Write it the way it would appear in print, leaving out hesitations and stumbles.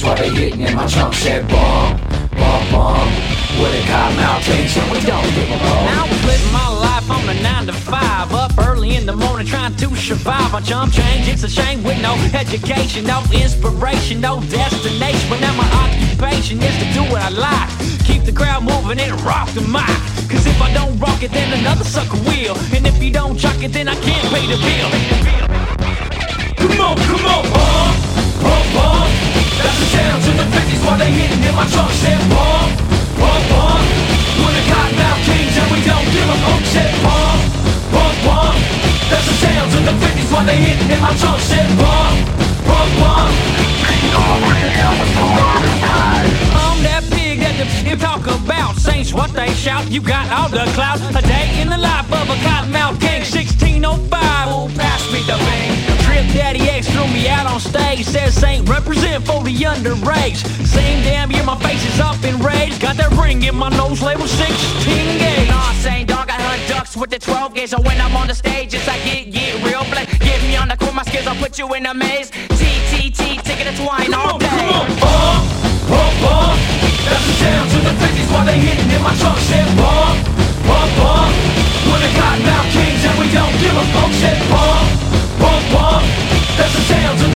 while they hitting in my trunk. Said bum, bum, bum. With a cottonmouth Kings and we don't give a bum. Now I'm living my life on a 9 to 5. Up early in the morning trying to survive. I jump change, it's a shame with no education, no inspiration, no destination. But now my occupation is to do what I like. Keep the crowd moving and rock the mic. Cause if I don't rock it, then another sucker will. And if you don't chuck it, then I can't pay the bill. Come on, bum, bum, bum. That's the sounds in the 50s while they hitting in my trunk. Said bum, bum, bum. We're the Cottonmouth Kings and we don't give a fuck. Said bum, bum, bum. That's the sounds in the 50s while they hitting in my trunk. Said bum, bum, bum. I'm that big that you talk about. Saints what they shout, you got all the clout. A day in the life of a Cottonmouth King. 1605, oh pass me the ring. Trip Daddy X threw me out on stage. Says Saint represent for the underage. Same damn year my face is up in rage. Got that ring in my nose label 16 gauge. Nah, Saint dog, I hunt ducks with the 12 gauge. So when I'm on the stage, it's like get real black. Get me on the court, my skills, I'll put you in a maze. TTT, ticket to twine all day. Come on, bum, bum, bum. That's the sounds in the 50s while they hitting in my trunk. Said